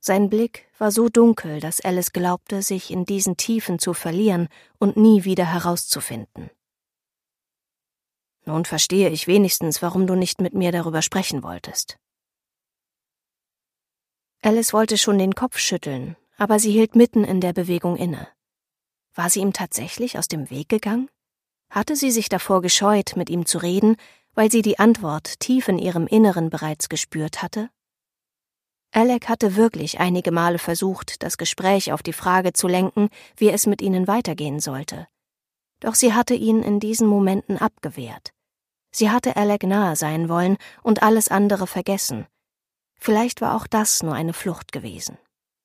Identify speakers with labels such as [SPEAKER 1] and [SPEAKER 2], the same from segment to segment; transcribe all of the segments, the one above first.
[SPEAKER 1] Sein Blick war so dunkel, dass Alice glaubte, sich in diesen Tiefen zu verlieren und nie wieder herauszufinden. »Nun verstehe ich wenigstens, warum du nicht mit mir darüber sprechen wolltest.« Alice wollte schon den Kopf schütteln, aber sie hielt mitten in der Bewegung inne. War sie ihm tatsächlich aus dem Weg gegangen? Hatte sie sich davor gescheut, mit ihm zu reden, weil sie die Antwort tief in ihrem Inneren bereits gespürt hatte? Alec hatte wirklich einige Male versucht, das Gespräch auf die Frage zu lenken, wie es mit ihnen weitergehen sollte. Doch sie hatte ihn in diesen Momenten abgewehrt. Sie hatte Alec nahe sein wollen und alles andere vergessen. Vielleicht war auch das nur eine Flucht gewesen.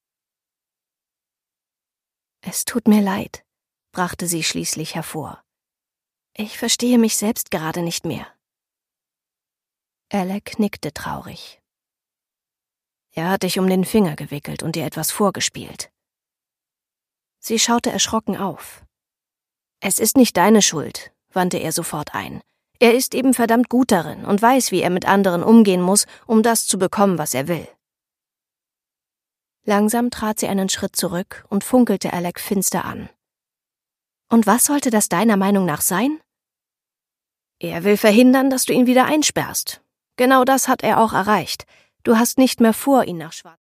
[SPEAKER 1] »Es tut mir leid«, brachte sie schließlich hervor. »Ich verstehe mich selbst gerade nicht mehr.« Alec nickte traurig. »Er hat dich um den Finger gewickelt und dir etwas vorgespielt.« Sie schaute erschrocken auf. »Es ist nicht deine Schuld«, wandte er sofort ein. »Er ist eben verdammt gut darin und weiß, wie er mit anderen umgehen muss, um das zu bekommen, was er will.« Langsam trat sie einen Schritt zurück und funkelte Alec finster an. »Und was sollte das deiner Meinung nach sein?« »Er will verhindern, dass du ihn wieder einsperrst. Genau das hat er auch erreicht. Du hast nicht mehr vor, ihn nach Schwarz